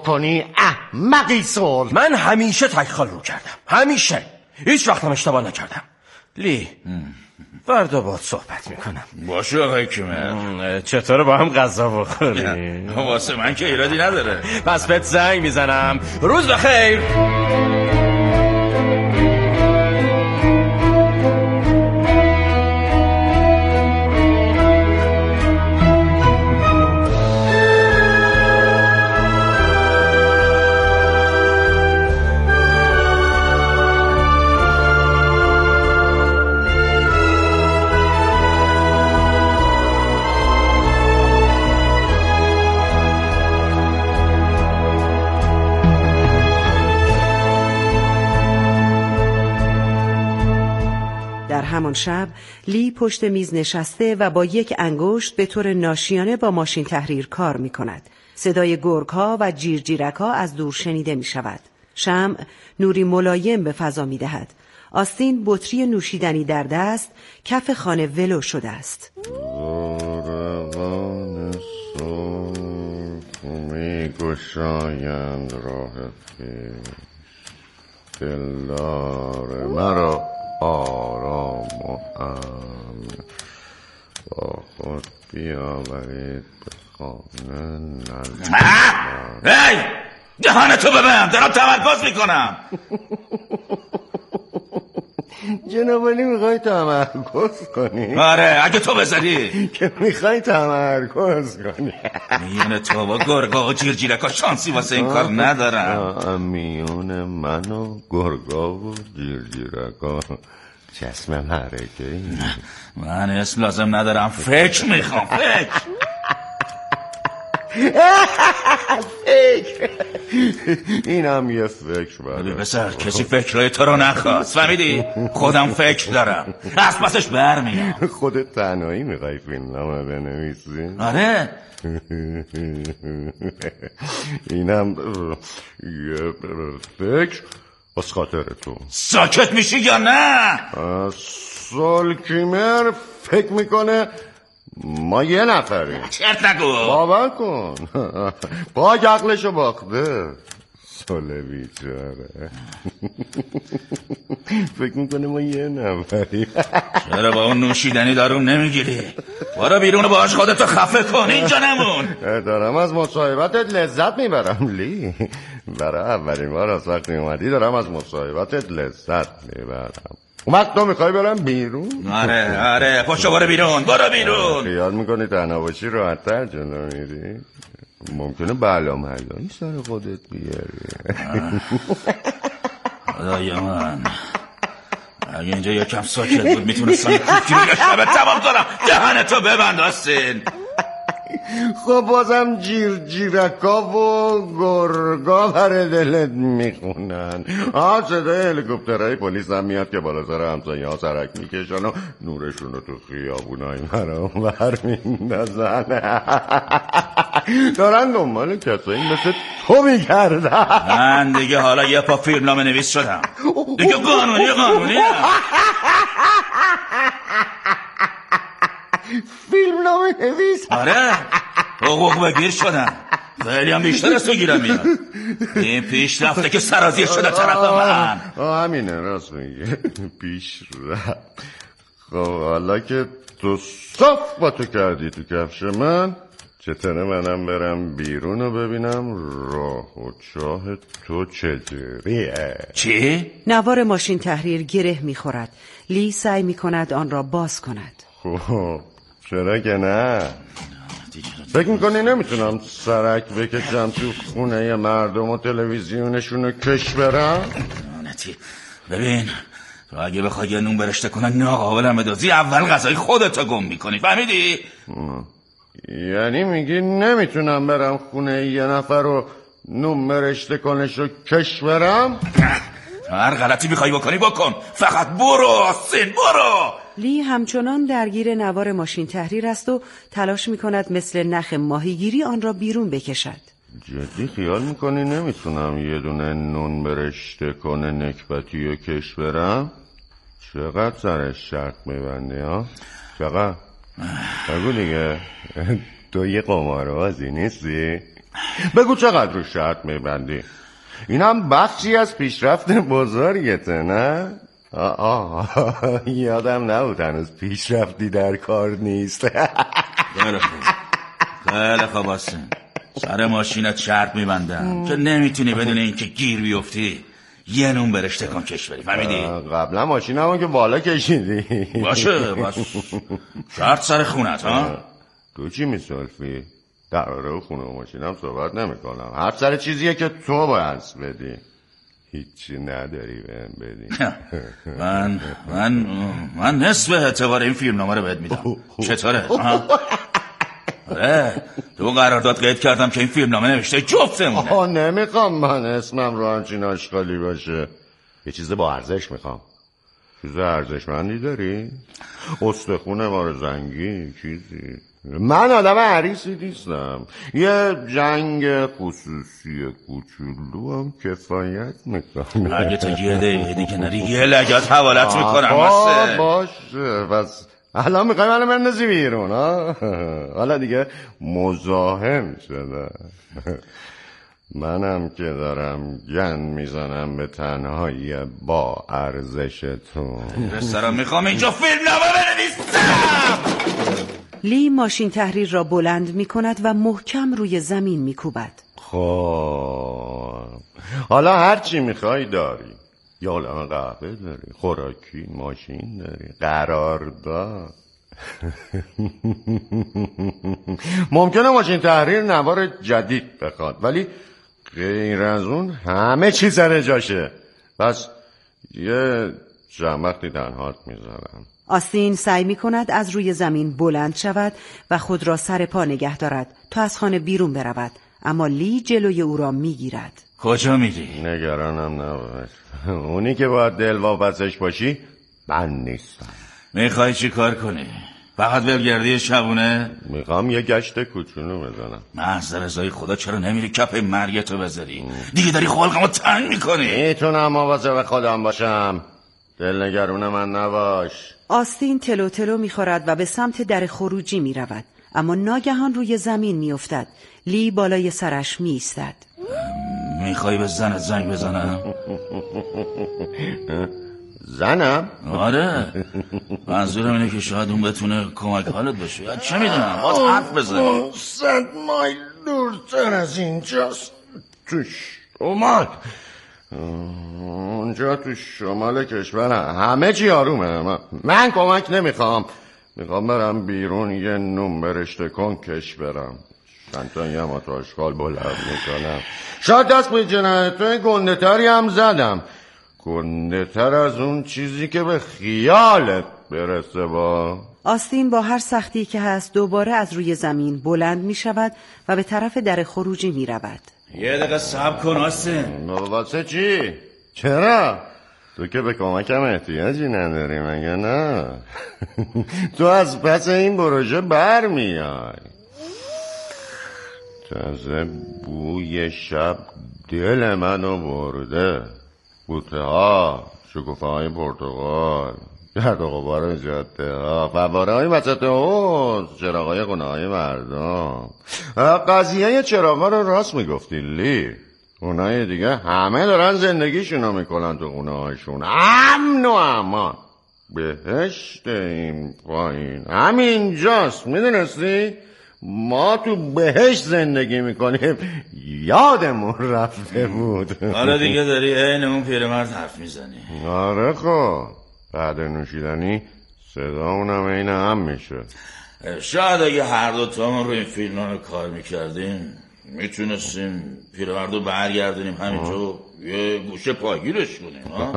بکنی احمقی سول. من همیشه تکخال رو کردم، همیشه، هیچ وقتم اشتباه نکردم. لی فردا باهات صحبت میکنم. باشه آقای کیمر. چطوره با هم غذا بخوریم؟ واسه من که ایرادی نداره. پس بهت زنگ میزنم. روز بخیر. همان شب لی پشت میز نشسته و با یک انگشت به طور ناشیانه با ماشین تحریر کار می کند. صدای گرگ‌ها و جیرجیرک‌ها از دور شنیده می شود. شمع نوری ملایم به فضا می دهد. آستین بطری نوشیدنی در دست کف خانه ولو شده است. زورقان سرخ می گشایند راه خویش، دلدار مرا آرام و امن با خود بیاورید به خانه نزدیک. ای دهانتو ببند، دارم تمرکز میکنم. جنابالی میخوای تمرکز کنی؟ آره اگه تو بذاری که میخوای تمرکز کنی. میون تو و گرگا و جیرجیرکا شانسی واسه این کار ندارم. میون من و گرگا و جیرجیرکا چشم حرکه ای. من اسم لازم ندارم، فکر میخوام. فکر این هم یه فکر بده بسر. کسی فکرهای تو رو نخواست، فهمیدی؟ خودم فکر دارم، از پسش برمیام. خودت تنهایی میخوای فیلمنامه بنویسی؟ آره. اینم یه فکر از خاطر تو. ساکت میشی یا نه؟ سول کیمر فکر میکنه ما یه نفریم. چرت نگو. باور کن. پاک عقلشو باخته سول بیچاره. فکر میکنه ما یه نفریم. چرا با اون نوشیدنی دارو نمیگیری؟ برو بیرون باهاش خودتو خفه کن، اینجا نمون. دارم از مصاحبتت لذت میبرم لی. برای اولین بار از وقتی اومدی دارم از مصاحبتت لذت میبرم. اون وقت تو میخوای برم بیرون؟ آره پاشو برو بیرون. برو بیرون. خیال میکنی تنها باشی راحت‌تر جلو میری؟ ممکنه بلا ملایی سر خودت بیاری. خدای من، اگه اینجا یکم ساکت بود میتونستم یه شبت تمام کنم. دهنتو ببند آستین. خب بازم جیرجیرکا و گرگا بر دلت میخونن. صدای هلیکوپترهای پلیس هم میاد که بالا سر همسایه ها سرک میکشن و نورشون رو تو خیابونای مرا بر میندازن. دارن دنبال کسایی مثل تو میکردن. من دیگه حالا یه پا فیلمنامه نویس شدم دیگه. قانونی فیلمنامه نویس؟ آره حقوق بگیر شدم. خیلی هم بیشتر از تو گیرم میاد. این پیش رفته که سرازیر شده طرف من. همینه، راست میگه، پیش رفت. خب حالا که تو صاف با تو کردی تو کفش من، چطوره منم برم بیرون و ببینم راه و چاه تو چجوریه؟ چی؟ نوار ماشین تحریر گره میخورد. لی سعی میکند آن را باز کند. خب چرا که نه؟ فکر میکنی نمیتونم سرک بکشم تو خونه مردم و تلویزیونشون رو کش برم؟ ببین تو اگه بخوای یه نون برشته کنن ناقابلم بدازی، اول غذای خودتو گم میکنی، فهمیدی؟ یعنی میگی نمیتونم برم خونه یه نفر رو نون برشته کنش رو کش برم؟ هر غلطی میخوای بکنی بکن، فقط برو آستین برو. لی همچنان درگیر نوار ماشین تحریر است و تلاش میکند مثل نخ ماهیگیری آن را بیرون بکشد. جدی خیال میکنی نمیتونم یه دونه نون برشته کنه نکبتی و کش برم؟ چقدر سرش شرط میبندی ها؟ چقدر؟ بگو دیگه، تو یه قماربازی نیستی؟ بگو چقدر رو شرط میبندی؟ اینم بخشی از پیشرفت بزرگته نه؟ یادم نبود هنوز پیشرفتی در کار نیست. خیلی خوب آسین، سر ماشینت شرط میبندم که نمیتونی بدون اینکه گیر بیفتی یه نون برشته کن کش بری، فهمیدی؟ قبلا ماشینمو که بالا کشیدی. باشه بس شرط سر خونت ها؟ تو چی میسلفی؟ دراره خونه و ماشینم صحبت نمیکنم، حرف سر چیزیه که تو باید بدی. هیچی نداری بهم بدی. من نصف اعتبار این فیلمنامه رو بهت میدم. چطوره؟ آره تو قرارداد قید کردم که این فیلمنامه نوشته جفتمونه. نمیخوام من اسمم رو همچین آشغالی باشه. یه چیز با ارزش میخوام. چیز ارزشمندی داری؟ استخون مار زنگی چیزی؟ من آدم عریسی نیستم، یه جنگ خصوصی کوچولو هم کفایت میکنم. اگه تا یه دقیقه که نری یه لگت حوالت میکنم. باشه پس الان میخوای منو بندازی بیرون ها؟ حالا دیگه مزاحم شده. منم که دارم گن میزنم به تنهایی با ارزش تو. بسرم میخوام اینجا فیلمنامه بنویسم. لی ماشین تحریر را بلند می کند و محکم روی زمین می کوبد. خب حالا هر چی میخوای داری. یه عالمه قهوه داری، خوراکی، ماشین داری، قرارداد. ممکنه ماشین تحریر نوار جدید بخواد ولی غیر از اون همه چی سر جاشه. پس یه چند وقتی تنهات میذارم. آستین سعی می کند از روی زمین بلند شود و خود را سر پا نگه دارد تا از خانه بیرون برود، اما لی جلوی او را می گیرد. کجا میری؟ نگرانم نباش، اونی که باید دلواپسش باشی من نیستم. میخوای چی کار کنی؟ فقط ولگردی شبونه؟ میخوام یه گشت کوچولو بزنم. محض رضای خدا چرا نمیری کف مرگتو بذاری؟ دیگه داری خلقمو تنگ میکنی. میتونم مواظب خودم باشم، دلنگرون من نباش. آستین تلو تلو میخورد و به سمت در خروجی میرود، اما ناگهان روی زمین میافتد. لی بالای سرش میایستد. میخوای به زنت زنگ بزنم؟ زنم؟ آره منظورم اینه که شاید اون بتونه کمک حالت بشه، یا چه میدونم باید حرف بزنی. 100 مایل دورتر از اینجاست، تو شمال. اونجا تو شمال کشور همه چی آرومه. من کمک نمیخوام، میخوام برم بیرون یه نون برشته کن کش برم، چند تا یه ما تا اشغال بلند میکنم. شاید دست به جنایتای گنده تری هم زدم، گنده تر از اون چیزی که به خیالت برسه. با آستین با هر سختی که هست دوباره از روی زمین بلند می شود و به طرف در خروجی می رود. یه دقیقه صبر کن آستین. واسه چی؟ چرا؟ تو که به کمکم احتیاجی نداری مگه نه؟ تو از پس این پروژه بر میای. تازه بوی شب دل منو برده، بوته ها، شکوفه های پرتقال، گرد و غبار جاده ها، فواره های وسط حوض، چراغ های خونه های مردم. قضیه چراغ ها رو راست میگفتی لی، اونای دیگه همه دارن زندگیشونو میکنن تو خونه هاشون، امن و امان. بهشت این پایین همینجاست، میدونستی؟ ما تو بهشت زندگی میکنیم، یادمون رفته بود. حالا دیگه داری عین اون پیرمرد حرف میزنی. آره خب بعد نوشیدنی صدا اونم عین هم میشه. شاید اگه هر دو تامون رو این فیلم کار میکردیم میتونستیم پیرمردو برگردونیم همینجا یه گوشه پاگیرش کنیم.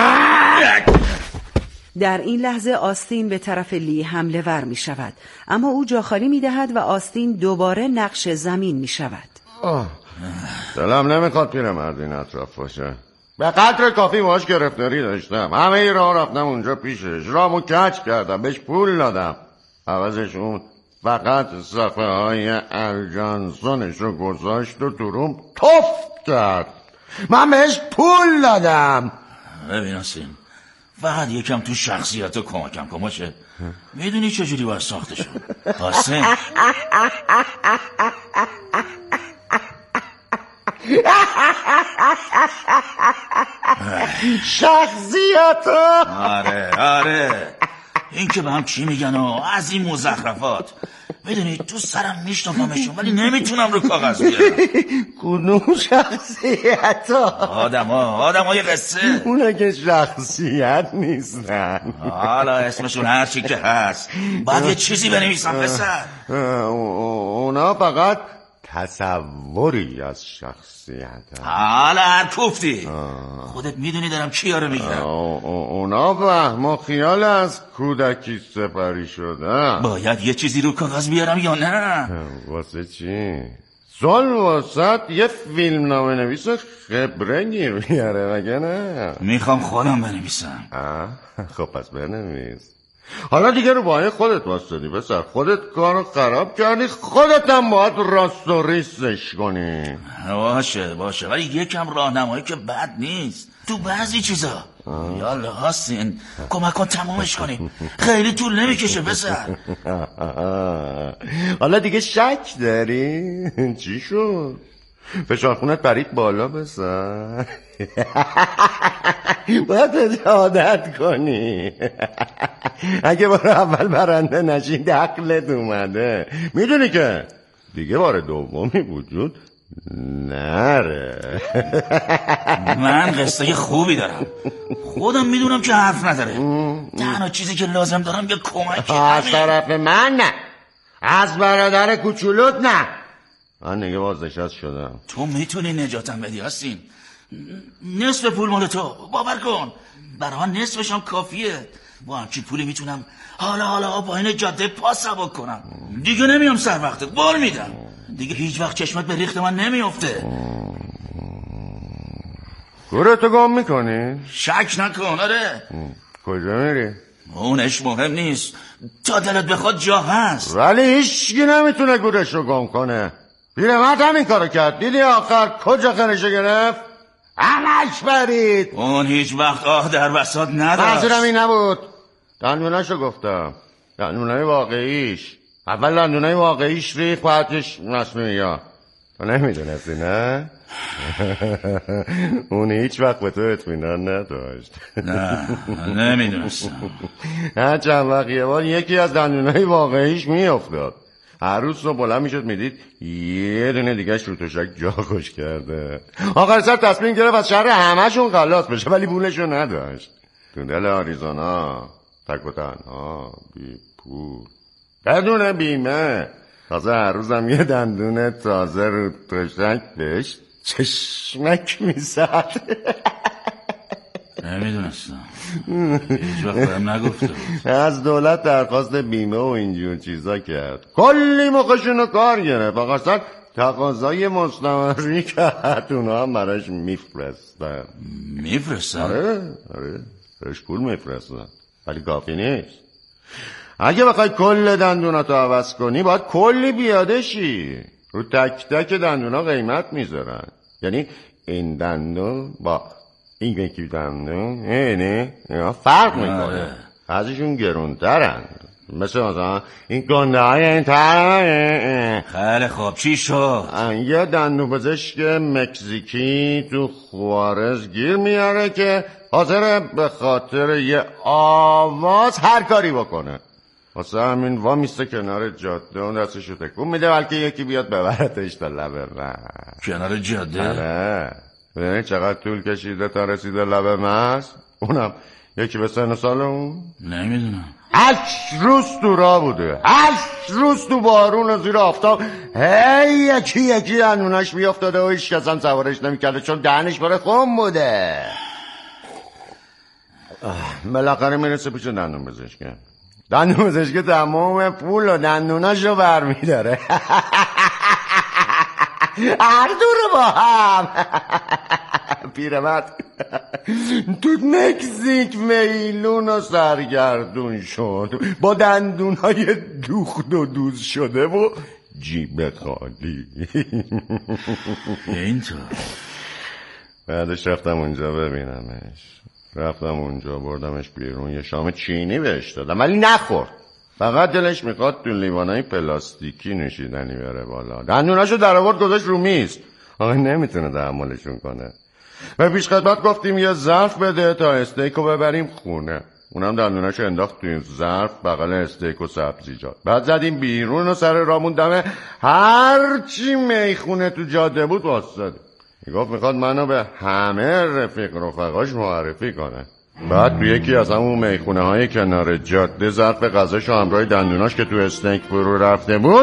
در این لحظه آستین به طرف لی حمله ور می شود، اما او جا خالی می دهد و آستین دوباره نقش زمین می شود. دلم نمیخواد پیرمرد این اطراف باشه، به قدر کافی باش گرفتاری داشتم، همه راه رفتم اونجا پیشش، رامو کج کردم، بهش پول دادم، عوضش اون فقط صفحه های الجانسونش رو گذاشت و تو روم توف کرد. من بهش پول دادم. ببین آستین، فقط یکم تو شخصیت رو کمکم کن باشه. میدونی چجوری باید ساخته شد آستین؟ شخصیت. آره این که به هم چی میگن و از این مزخرفات. میدونی تو سرم میشنفمشون ولی نمیتونم رو کاغذ بیارم. کدوم شخصیت ها؟ آدمای قصه. اونا که شخصیت نیستن. حالا اسمشون هر چی که هست باید یه چیزی بنویسم پسر. اونا فقط تصوری از شخصیت. حالا هر کوفتی خودت میدونی دارم کیا رو میگم. اونا وهم و خیال از کودکی سپری شدن. باید یه چیزی رو کاغذ بیارم یا نه؟ واسه چی؟ سال واسط یه فیلم نامه نویس خبره گیر بیاره مگه نه؟ میخوام خودم بنویسم. خب پس بنویس. حالا دیگه رو باید خودت واسطی پسر. خودت کارو خراب کردی، خودت هم باید راست و ریستش کنی. باشه ولی یکم راهنمایی که بد نیست تو بعضی چیزا. یالا حسین کمک کن تمامش کنیم، خیلی طول نمیکشه پسر. حالا دیگه شک داری؟ چی شد؟ فشارخونت پرید بالا پسر. باید عادت کنی. اگه بار اول برنده نشی دخلت اومده. میدونی که دیگه بار دومی وجود نره. من قصه خوبی دارم، خودم میدونم که حرف نداره. تنها چیزی که لازم دارم یه کمک. از طرف من نه، از برادر کوچولوت نه. من دیگه بازنشست شدم. تو میتونی نجاتم بدی حسین. نصف پول مال تو، باور کن. برای نصفش هم کافیه. با همچین پولی میتونم حالا با این جاده پا سبک کنم. دیگه نمیام سر وقتت، قول میدم. دیگه هیچ وقت چشمت به ریخت من نمیافته. گورتو گم میکنی؟ شک نکن. آره. کجا میری؟ اونش مهم نیست، تا دلت بخواد جا هست. ولی هیچکی نمیتونه گورش رو گم کنه. پیرمرد همین کارو کرد. دیدی آخر کجا خرشو گرفت؟ همش برید. اون هیچ وقت آه در بساط نداشت. منظورم این نبود. دندوناشو گفتم، دندونای واقعیش. اول دندونای واقعیش ریخ بعدش مصنوعی ها. تو نمیدونستی نه؟ اون هیچ وقت به تو اطمینان نداشت. نه نمیدونستم. هر چند وقت یه بار یکی از دندونای واقعیش میافتاد. هر روز صبح بلند میشد میدید یه دونه دیگه شوتوشک جا خوش کرده. آخر سر تصمیم گرفت از شهر همه‌شون خلاص بشه ولی پولشو نداشت. تو دل آریزونا تک و تنها بی پول بدون بیمه. تازه هر روزم یه دندون تازه رو تشک بهش چشمک میزد. نمیدونستم، هیچ وقت بهم نگفته. از دولت درخواست بیمه و اینجور چیزا کرد. کلی موقعشونو کار گرفت. آقا تقاضای مستمری کرد. اونا هم براش میفرستن. آره برش پول میفرستن ولی کافی نیست. اگه بخوای کل دندوناتو عوض کنی باید کلی بیاده شی. رو تک تک دندونا قیمت میذارن. یعنی این دندون با این یکی دندون نه فرق میکنه. بعضیشون گرونترن، مثلا این گنده های این تر. خیلی خوب چی شد؟ یه دندون پزشک مکزیکی تو خوارز گیر میاره که حاضر به خاطر یه آواز هر کاری بکنه. واسه همین وامیسته کنار جاده اون دستشو تکون میده بلکه یکی بیاد ببرتش تا لب ره. کنار جاده؟ آره. ببینید چقدر طول کشیده تا رسیده لب مرز. اونم یکی به سن سال اون. نمیدونم. 8 روز تو راه بوده، 8 روز تو بارون و زیر آفتاب. هی یکی دندوناش میافتاده و هیچ کس هم سوارش نمیکرده چون دهنش برای خون بوده. بالاخره میرسه پیش دندون پزشک. دندون پزشک تمام پول و دندوناشو برمیداره. هر دو رو با هم. پیرمرد تو مکزیک میلون و سرگردون شد با دندونهای دوخت و دوز شده و جیب خالی. اینطور. بعدش رفتم اونجا ببینمش. بردمش بیرون، یه شام چینی بهش دادم ولی نخورد. فقط دلش میخواد تو لیوانای پلاستیکی نوشیدنی بره بالا. دندوناشو در آورد گذاشت رو میز. آقا نمیتونه تحملشون کنه. و پیش خدمت گفتیم یه ظرف بده تا استیکو ببریم خونه. اونم دندوناشو انداخت توی ظرف بغل استیک و سبزیجات. بعد زدیم بیرون و سر رامون دمه هرچی میخونه تو جاده بود واسطادیم. میگفت میخواد منو به همه رفیق رفقاش معرفی کنه. بعد تو یکی از همون میخونه های کنار جاده ظرف غذاشو همراه دندوناش که تو استیک فرو رفته بود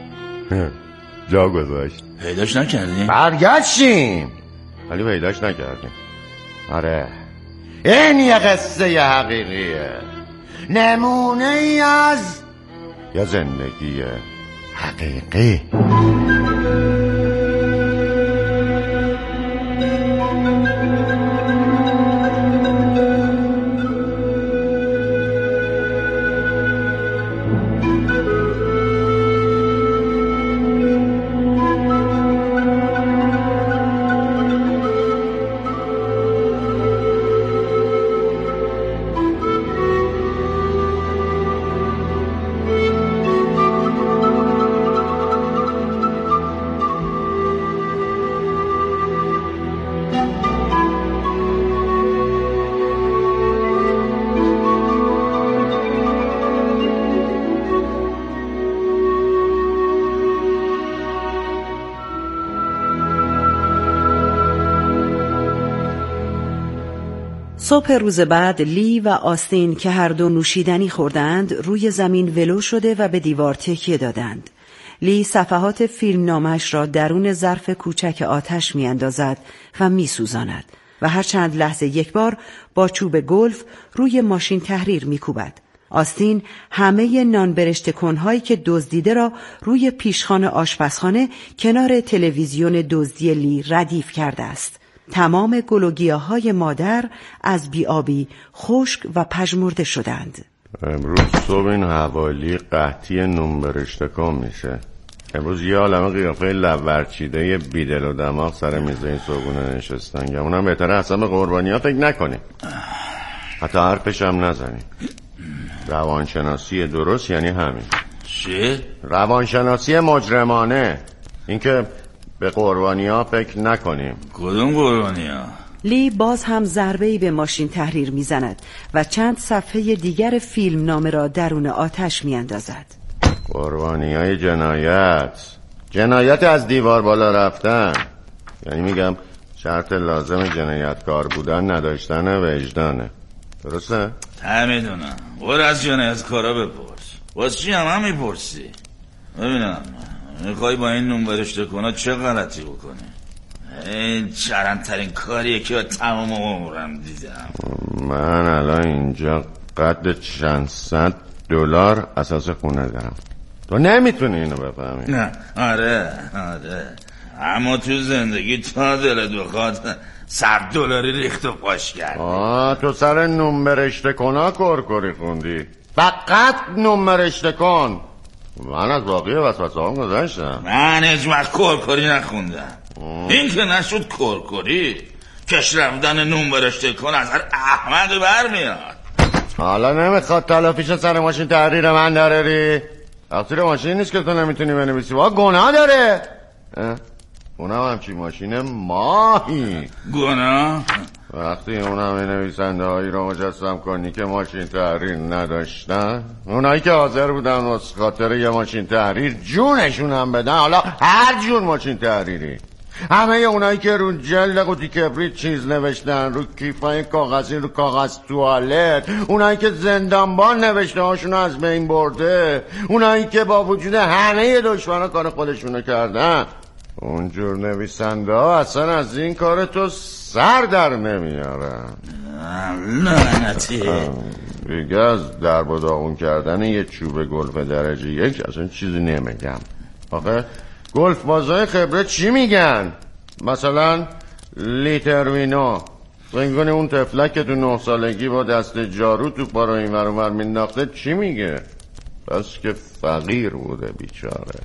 جا گذاشت. پیداش نکردیم؟ برگشتیم ولی پیداش نکردیم. آره این یه قصه حقیقیه، نمونه ای از یه زندگی حقیقی. صبح روز بعد لی و آستین که هر دو نوشیدنی خوردند روی زمین ولو شده و به دیوار تکیه دادند. لی صفحات فیلم نامش را درون ظرف کوچک آتش می اندازد و می سوزاند و هر چند لحظه یک بار با چوب گلف روی ماشین تحریر می کوبد. آستین همه نان برشته کنهایی که دزدیده را روی پیشخوان آشپزخانه کنار تلویزیون دزدی لی ردیف کرده است. تمام گل و گیاهای مادر از بیابی خشک و پژمرده شدند. امروز صبح این حوالی قحطی نون برشته کن میشه. امروز یه عالمه قیافه لبورچیده بیدل و دماغ سر میز این صبحونه نشستن. گمونم بهتره اصلا به قربانی ها فکر نکنیم، حتی حرفش هم نزنیم. روانشناسی درست یعنی همین. چی؟ روانشناسی مجرمانه، اینکه به قربانی ها فکر نکنیم. کدوم قربانی ها؟ لی باز هم ضربه‌ای به ماشین تحریر میزند و چند صفحه دیگر فیلم نامه را درون آتش میاندازد. قربانی های جنایت از دیوار بالا رفتن. یعنی میگم شرط لازم جنایتکار بودن نداشتن وجدانه. درسته؟ میدونم. برو از جنایتکارا بپرس. واسه چی هم میپرسی؟ ببینم میخوای با این نون برشته کنه چه غلطی بکنی؟ این چرندترین کاریه که تمام عمرم دیدم. من الان اینجا قد چند صد دلار اساس خونه دارم. تو نمیتونی اینو بفهمی. نه آره اما تو زندگی تا دلت بخواد $100 ریخت و پاش کرد. تو سر نون برشته کنا کرکری خوندی. فقط نون برشته کن. من از باقی وسوسه هم گذاشتم. من هیچ وقت کرکری نخوندم. این که نشد کرکری کش رفتن نون برشته کن از هر احمد برمیاد. حالا نمیخواد تلافیش سر ماشین تحریر من داره. تقصیر ماشین نیست که تو نمیتونی بنویسی. گناه داره. اونم همچین ماشین ماهی. گناه؟ وقتی اون همه نویسنده هایی رو مجسم کنی که ماشین تحریر نداشتن، اونایی که حاضر بودن از خاطر یه ماشین تحریر جونشون هم بدن، حالا هر جور ماشین تحریری، همه اونایی که رو جلد قوطی کبریت چیز نوشتن، رو کیفای کاغذی، رو کاغذ توالت، اونایی که زندانبان نوشته هاشون از بین برده، اونایی که با وجود همه دشمنا کار خودشونو کردن، اونجور نویسنده ها اصلا از این کار تو سر در نمیارن. لعنتی. دیگه از درب و داغون کردن یه چوب گلف درجه 1 اصلا چیزی نمیگم. آخه گلف بازای خبره چی میگن؟ مثلا لیتروینو بینگونه اون تفلک که تو 9 سالگی با دست جارو تو پا رو این ور اون ور مینداخته چی میگه؟ بس که فقیر بوده بیچاره.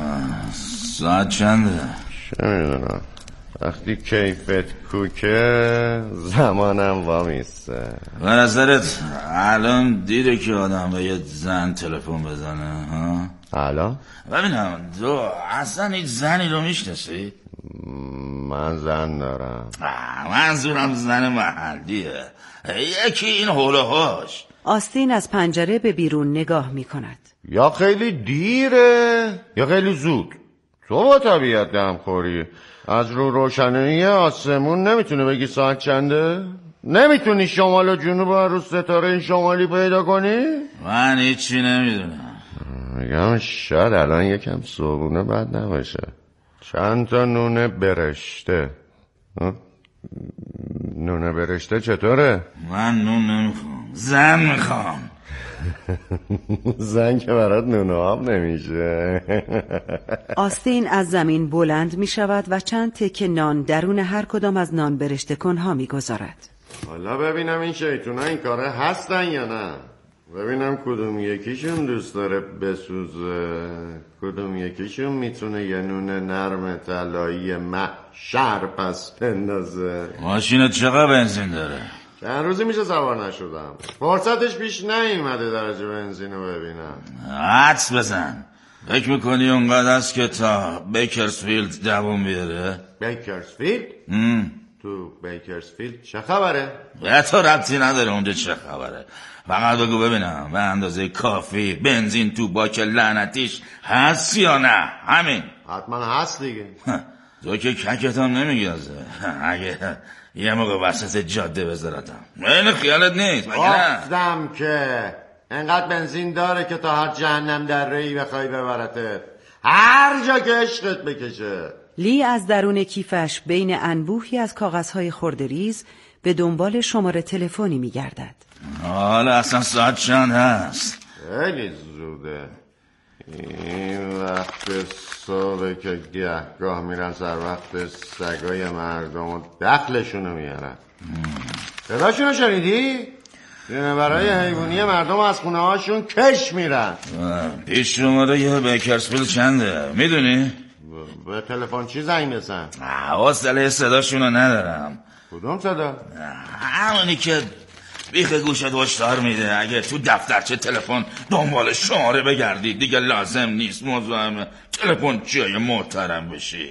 ساعت چنده؟ چه میدونم، وقتی کیفت کوکه زمانم وامیسته. به نظرت الان دیده که آدم به یه زن تلفن بزنه ها؟ الان؟ ببینم تو اصلا هیچ زنی رو میشناسی؟ من زن دارم. منظورم زن محلیه، یکی این هولوهاش. آستین از پنجره به بیرون نگاه می کند. یا خیلی دیره یا خیلی زود. تو با طبیعت دم خوری. از رو روشنایی آسمون نمیتونه بگی ساعت چنده؟ نمیتونی شمال و جنوب رو ستاره شمالی پیدا کنی؟ من هیچی نمیدونم. میگم شاید الان یکم صبحونه بد نباشه. چند تا نون برشته. نون برشته چطوره؟ من نون نمیخوام، زن میخوام. زن که برات نون و آب نمیشه. آستین از زمین بلند می شود و چند تکه نان درون هر کدام از نان برشته کنها می گذارد. حالا ببینم این شیطونا این کاره هستن یا نه. ببینم کدوم یکیشون دوست داره بسوزه، کدوم یکیشون میتونه یه نون نرم طلایی محشر پس بندازه. ماشینت چقدر بنزین داره؟ چند روزی میشه سوار نشدم، فرصتش پیش نیومده درجه بنزین رو ببینم. حدس بزن، فکر میکنی اونقدر است که تا بیکرزفیلد دووم بیاره؟ بیکرزفیلد؟ تو بیکرزفیلد چه خبره؟ به تو ربطی نداره اونجا چه خبره. فقط بگو ببینم به اندازه کافی بنزین تو باک لعنتیش هست یا نه. همین. حتما هست دیگه. تو که ککتم نمیگازه. اگه یه موقع وسط جاده بذارتم این خیالت نیست مگه نه؟ گفتم که انقدر بنزین داره که تا هر جهنم در ری بخوای ببرته، هر جا که عشقت بکشه. لی از درون کیفش بین انبوهی از کاغذهای خردریز به دنبال شماره تلفنی می‌گردد. حالا اصلا ساعت چند هست؟ خیلی زوده. این وقت صبح که گهگاه میرن سر وقت سگای مردم و دخلشونو میارن. صداشونو شنیدی؟ جنورای حیوانی مردم از خونه هاشون کش میرن. پیش شماره یه بیکرزفیلد چنده میدونی؟ به تلفن چی زنگ بزن؟ حوصله صداشونو ندارم. کدوم صدا؟ همونی که بیخ گوشت هشدار میده اگه تو دفترچه تلفن دنبال شماره بگردی دیگه لازم نیست مزاحم تلفن چیه محترم بشی.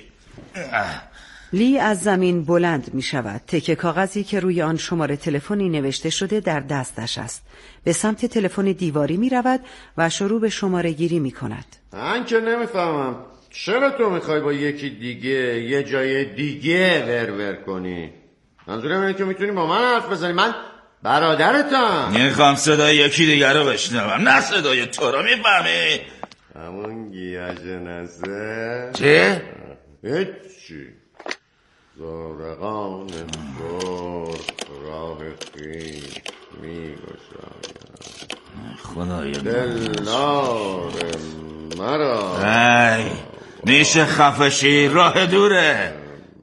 لی از زمین بلند می شود. تکه کاغذی که روی آن شماره تلفنی نوشته شده در دستش است. به سمت تلفن دیواری می رود و شروع به شماره گیری می کند. من که نمیفهمم چرا تو میخوای با یکی دیگه یه جای دیگه ور کنی؟ منظورم اینه که میتونی با من حرف بزنی. من برادرتم. میخوام صدای یکی دیگر رو بشنوم نه صدای تو رو. میفهمی؟ همون گیاجنسه. چه؟ هیچی. زارقان برد راه خیش میگشاید خدای دلدار مرا. ای میشه خفشی راه دوره.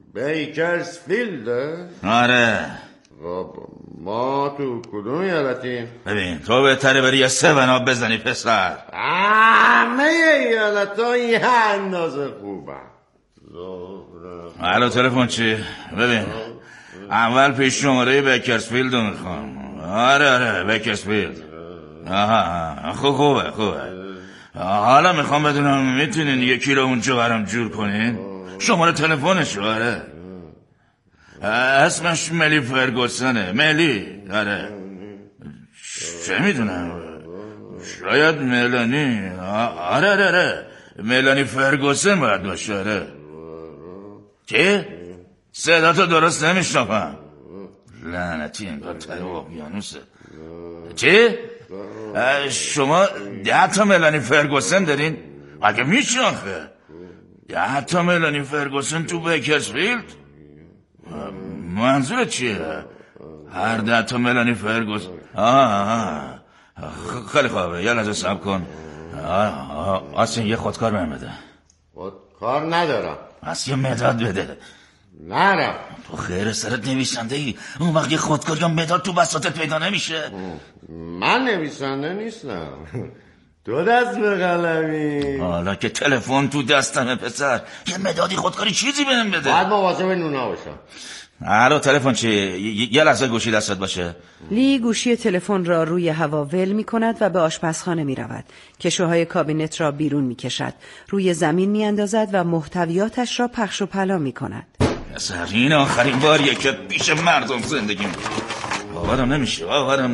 بیکرزفیلده؟ آره. ما تو کدوم ایالتیم؟ ببین تو بهتره بری یه 7 بزنی پسر. همه ایالت‌ها یه اندازه خوبه. الو تلفن چی؟ ببین اول پیش شماره بیکرزفیلد رو میخوام. آره بیکرزفیلد. آها خوبه. حالا میخوام بدونم میتونین یکی رو اونجا برام جور کنین؟ شماره تلفنش. آره اسمش ملی فرگوسنه. ملی. آره چه میدونم شاید ملانی. آره ملانی فرگوسن باید باشه. آره چی؟ صدا تو درست نمیشنفم. لعنتی انگار تای اقیانوسه. چی؟ شما 10 ملانی فرگوسن دارین؟ مگه میشه آخه 10 ملانی فرگوسن تو بیکرزفیلد؟ منظورت چیه؟ هر 10 ملانی فرگوسن. خیلی خوبه یه لحظه صبر کن. آسین یه خودکار بهم بده. خودکار ندارم. پس یه مداد بده. نرم. تو خیر سرت نویسنده ای اون وقت یه خودکار یا مداد تو بساطت پیدا نمیشه. من نویسنده نیستم. تو دست به قلمی. حالا که تلفن تو دستمه پسر یه مدادی خودکاری چیزی بهم بده. باید مواظب نونا باشم. الو تلفن چی؟ یه لحظه گوشی دستت باشه. لی گوشی تلفن را روی هوا ول می کند و به آشپزخانه می رود. کشوهای کابینت را بیرون می کشد. روی زمین می اندازد و محتویاتش را پخش و پلا می کند. پسر این آخرین باریه که پیش مردم زندگی میکنم. باورم نمیشه.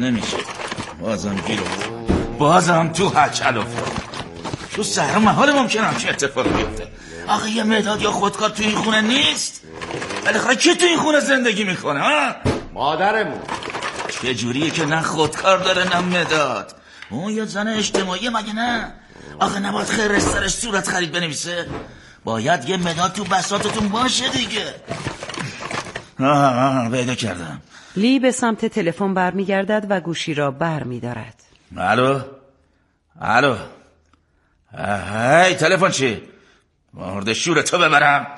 بازم تو هچل افتاد. تو سهر محال ممکنم چه اتفاقی بیفته. آخه یه مداد یا خودکار تو این خونه نیست؟ بالاخره کی تو این خونه زندگی میکنه ها؟ مادرمون. چه جوریه که نه خودکار داره نه مداد؟ اون یه زن اجتماعی مگه نه؟ آخه نباید خیر از سرش صورت خرید بنویسه؟ باید یه مداد تو بساطتون باشه دیگه. پیدا کردم. لی به سمت تلفن برمیگردد و گوشی را برمیدارد. الو. هی تلفن چی؟ مورد شورتو ببرم.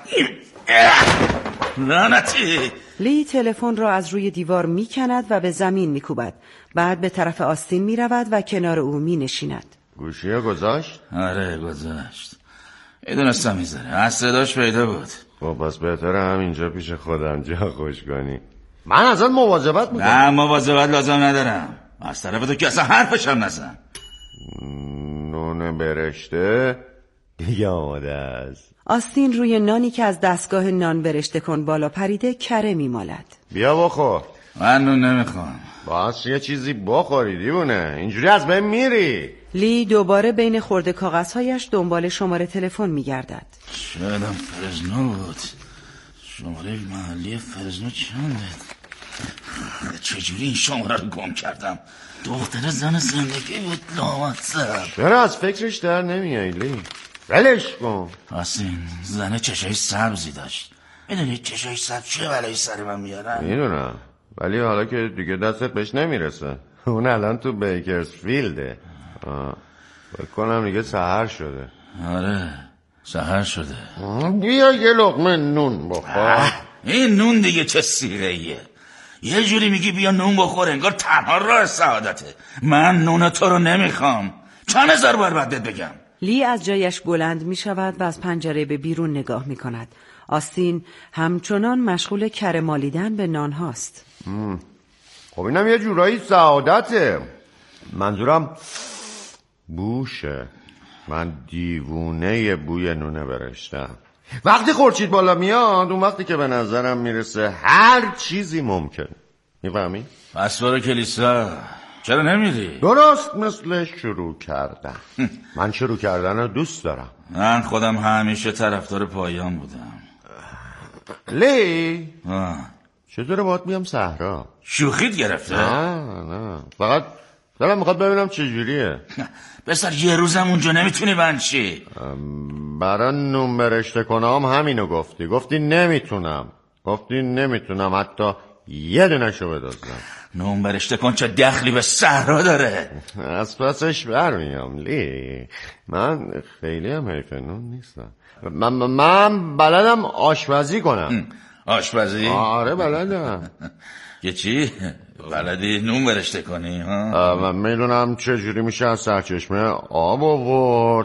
لعنتی. لی تلفن را از روی دیوار میکند و به زمین میکوبد. بعد به طرف آستین میرود و کنار او مینشیند. گوشی ها گذاشت؟ آره گذاشت. میدونستم میذاره. از صداش پیدا بود. خب پس بهتره همینجا پیش خودم جا خوش کنی. من ازت مواظبت میکنم. نه مواظبت لازم ندارم. از طرف تو که اصلا حرفشم نزن. نون برشته دیگه آماده است. آستین روی نانی که از دستگاه نان برشته کن بالا پریده کره میمالد. بیا بخور. من نون نمیخوام. باز یه چیزی بخوری دیوونه. اینجوری از بین میری. لی دوباره بین خورده کاغذهایش دنبال شماره تلفن میگردد. شایدم فرزنو بود. شماره محلی فرزنو چنده؟ چجوری این شماره رو گم کردم؟ دختر زن زندگی بود لامصب. چرا از فکرش در نمیای لی؟ ولش کن. آسین زنه چشای سبزی داشت. میدونی چشای سبز چه بلایی سر من میارن؟ میدونم ولی حالا که دیگه دستت بهش نمیرسه. اون الان تو بیکرزفیلده. بکنم دیگه سحر شده. آره سحر شده. بیا یه لقمه نون بخور. این نون دیگه چه سیره ایه؟ یه جوری میگی بیا نون بخور انگار تنها راه سعادته. من نون تو رو نمیخوام. چند هزار بار باید بگم. لی از جایش بلند می شود و از پنجره به بیرون نگاه می کند. آستین همچنان مشغول کره مالیدن به نان هاست. خب اینم یه جورایی سعادته. منظورم بوشه. من دیوونه بوی نونه برشتم. وقتی خورشید بالا میاد اون وقتی که به نظرم میرسه هر چیزی ممکن. میفهمی؟ پس برو کلیسا. چرا نمیری؟ درست مثل شروع کردن. من شروع کردن رو دوست دارم. من خودم همیشه طرفدار پایان بودم. لی چطوره باید بیام صحرا؟ شوخیت گرفته؟ نه فقط دارم میخواد ببینم چجوریه. بسر یه روزم اونجا نمیتونی بنشی؟ برای نون برشته کنم همینو گفتی نمیتونم. گفتی نمیتونم حتی یه دونشو بدازم. نون برشته کن چه دخلی به صحرا داره؟ از پسش برمیام لی. من خیلی هم حیف نون نیستم. من بلدم آشپزی کنم. آشپزی؟ آره بلدم. یه چی؟ بلدی نون برشته کنی ها؟ من میدونم چجوری میشه از سرچشمه آب آورد.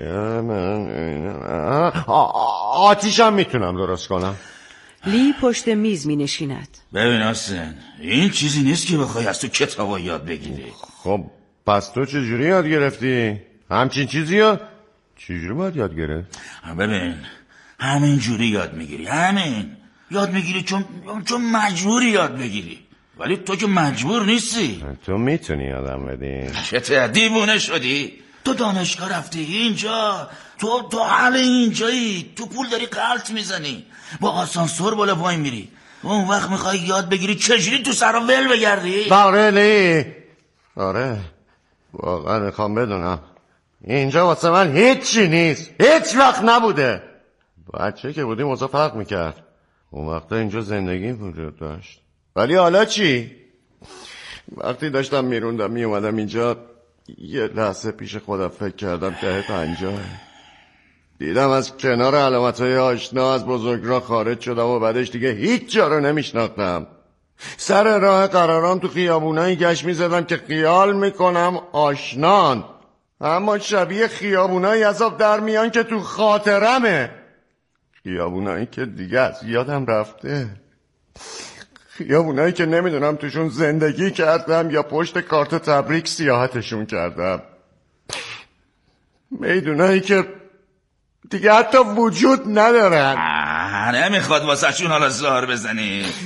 آتیشم میتونم درست کنم. لی پشت میز می نشیند. ببین آسین این چیزی نیست که بخوای از تو کتابا یاد بگیری. خب پس تو چجوری یاد گرفتی؟ همچین چیزی ها چجوری باید یاد گرفت؟ ببین همین جوری یاد میگیری. یاد میگیری چون مجبوری یاد بگیری. ولی تو که مجبور نیستی. تو میتونی یادم بدی. چته دیوونه شدی؟ تو دانشگاه رفتی اینجا. تو حال اینجایی. تو پول داری غلط میزنی. با آسانسور بالا پایین میری. اون وقت میخوای یاد بگیری چجوری تو سرا ول بگردی؟ آره لی. آره واقعا میخوام بدونم اینجا واسه من هیچی نیست. هیچ وقت نبوده. بچه که بودیم اوضاع فرق میکرد. اون وقتا اینجا زندگی وجود داشت. ولی حالا چی؟ وقتی داشتم میروندم میومدم اینجا یه لحظه پیش خودم فکر کردم ته 50. دیدم از کنار علامتهای آشنا از بزرگراه خارج شدم و بعدش دیگه هیچ جا رو نمیشناختم. سر راه قرارام تو خیابونایی گشت میزدم که خیال میکنم آشنان، اما شبیه خیابونایی عذاب در میان که تو خاطرمه. خیابونایی که دیگه از یادم رفته. خیابونایی که نمیدونم توشون زندگی کردم یا پشت کارت تبریک سیاحتشون کردم. میدونایی که دیگه حتی وجود ندارن. نمیخواد واسه شون حالا زار بزنی.